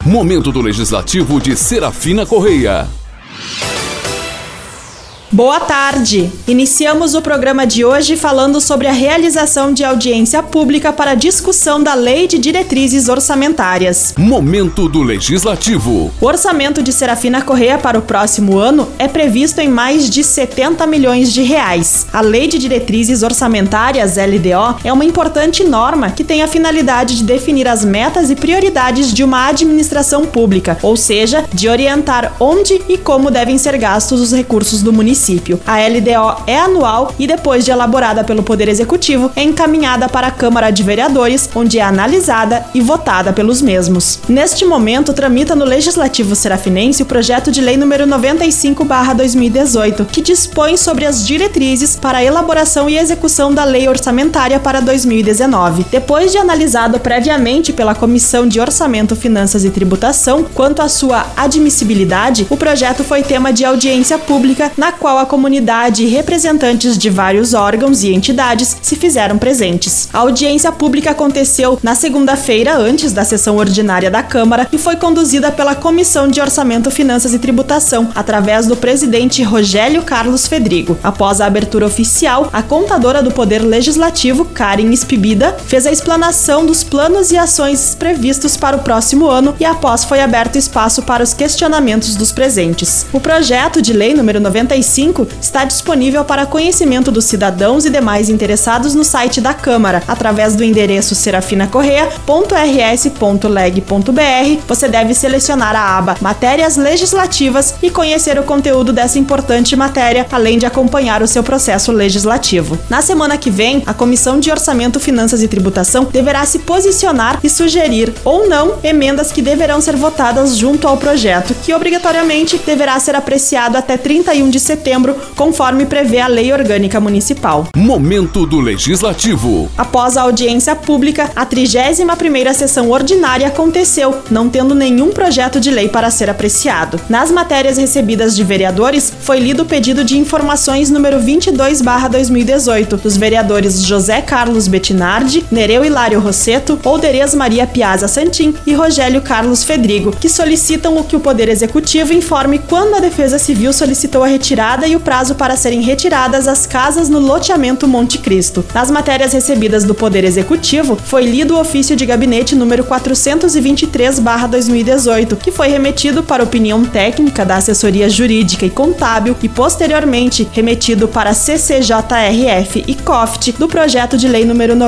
Momento do Legislativo de Serafina Correia. Boa tarde! Iniciamos o programa de hoje falando sobre a realização de audiência pública para discussão da Lei de Diretrizes Orçamentárias. Momento do Legislativo. O orçamento de Serafina Correia para o próximo ano é previsto em mais de 70 milhões de reais. A Lei de Diretrizes Orçamentárias, LDO, é uma importante norma que tem a finalidade de definir as metas e prioridades de uma administração pública, ou seja, de orientar onde e como devem ser gastos os recursos do município. A LDO é anual e, depois de elaborada pelo Poder Executivo, é encaminhada para a Câmara de Vereadores, onde é analisada e votada pelos mesmos. Neste momento, tramita no Legislativo Serafinense o projeto de lei número 95/2018, que dispõe sobre as diretrizes para a elaboração e execução da Lei Orçamentária para 2019. Depois de analisado previamente pela Comissão de Orçamento, Finanças e Tributação, quanto à sua admissibilidade, o projeto foi tema de audiência pública, na qual a comunidade e representantes de vários órgãos e entidades se fizeram presentes. A audiência pública aconteceu na segunda-feira, antes da sessão ordinária da Câmara, e foi conduzida pela Comissão de Orçamento, Finanças e Tributação, através do presidente Rogélio Carlos Fedrigo. Após a abertura oficial, a contadora do Poder Legislativo, Karen Espibida, fez a explanação dos planos e ações previstos para o próximo ano e após foi aberto espaço para os questionamentos dos presentes. O projeto de lei número 95 está disponível para conhecimento dos cidadãos e demais interessados no site da Câmara, através do endereço serafinacorreia.rs.leg.br. Você deve selecionar a aba Matérias Legislativas e conhecer o conteúdo dessa importante matéria, além de acompanhar o seu processo legislativo. Na semana que vem, a Comissão de Orçamento, Finanças e Tributação deverá se posicionar e sugerir, ou não, emendas que deverão ser votadas junto ao projeto, que obrigatoriamente deverá ser apreciado até 31 de setembro, conforme prevê a Lei Orgânica Municipal. Momento do Legislativo. Após a audiência pública, a 31ª sessão ordinária aconteceu, não tendo nenhum projeto de lei para ser apreciado. Nas matérias recebidas de vereadores, foi lido o pedido de informações número 22/2018 dos vereadores José Carlos Bettinardi, Nereu Hilário Rosseto, Olderez Maria Piazza Santin e Rogélio Carlos Fedrigo, que solicitam que o Poder Executivo informe quando a Defesa Civil solicitou a retirada e o prazo para serem retiradas as casas no loteamento Monte Cristo. Nas matérias recebidas do Poder Executivo, foi lido o ofício de gabinete número 423/2018, que foi remetido para opinião técnica da Assessoria Jurídica e Contábil e, posteriormente, remetido para CCJRF e COFT do projeto de lei número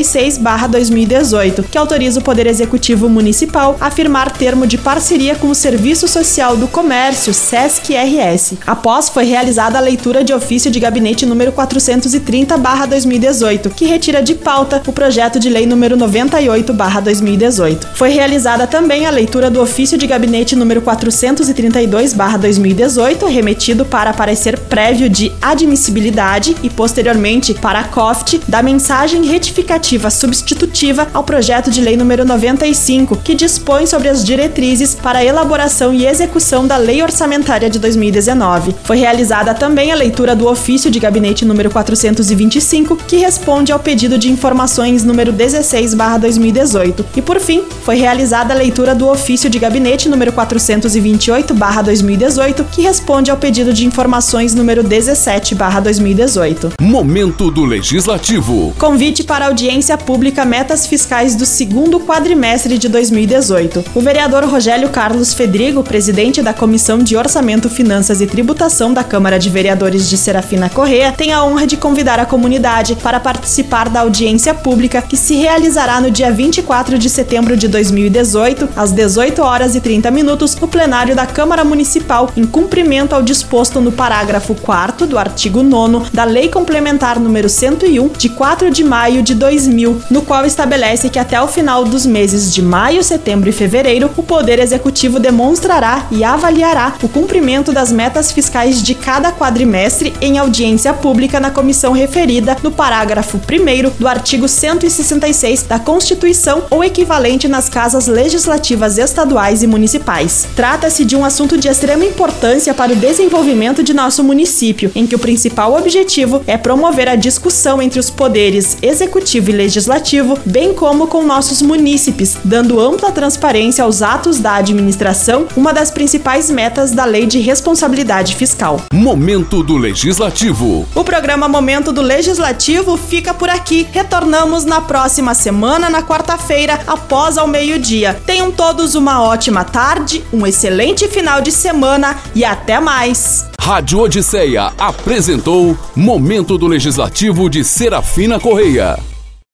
96/2018, que autoriza o Poder Executivo Municipal a firmar termo de parceria com o Serviço Social do Comércio, SESC-RS. Após foi realizada a leitura de ofício de gabinete número 430/2018, que retira de pauta o projeto de lei número 98/2018. Foi realizada também a leitura do ofício de gabinete número 432/2018, remetido para parecer prévio de admissibilidade e, posteriormente, para a COFT, da mensagem retificativa substitutiva ao projeto de lei número 95, que dispõe sobre as diretrizes para a elaboração e execução da Lei Orçamentária de 2019. Foi realizada também a leitura do ofício de gabinete número 425, que responde ao pedido de informações número 16/2018. E, por fim, foi realizada a leitura do ofício de gabinete número 428/2018, que responde ao pedido de informações número 17/2018. Momento do Legislativo. Convite para audiência pública metas fiscais do segundo quadrimestre de 2018. O vereador Rogélio Carlos Fedrigo, presidente da Comissão de Orçamento, Finanças e Tributação da Câmara de Vereadores de Serafina Correia, tem a honra de convidar a comunidade para participar da audiência pública que se realizará no dia 24 de setembro de 2018, às 18h30, no plenário da Câmara Municipal, em cumprimento ao disposto no parágrafo 4º do artigo 9º da Lei Complementar número 101, de 4 de maio de 2000, no qual estabelece que até o final dos meses de maio, setembro e fevereiro, o Poder Executivo demonstrará e avaliará o cumprimento das metas fiscais de cada cada quadrimestre em audiência pública na comissão referida no parágrafo 1º do artigo 166 da Constituição ou equivalente nas casas legislativas estaduais e municipais. Trata-se de um assunto de extrema importância para o desenvolvimento de nosso município, em que o principal objetivo é promover a discussão entre os poderes executivo e legislativo, bem como com nossos munícipes, dando ampla transparência aos atos da administração, uma das principais metas da Lei de Responsabilidade Fiscal. Momento do Legislativo. O programa Momento do Legislativo fica por aqui. Retornamos na próxima semana, na quarta-feira, após ao meio-dia. Tenham todos uma ótima tarde, um excelente final de semana e até mais. Rádio Odisseia apresentou Momento do Legislativo de Serafina Correia.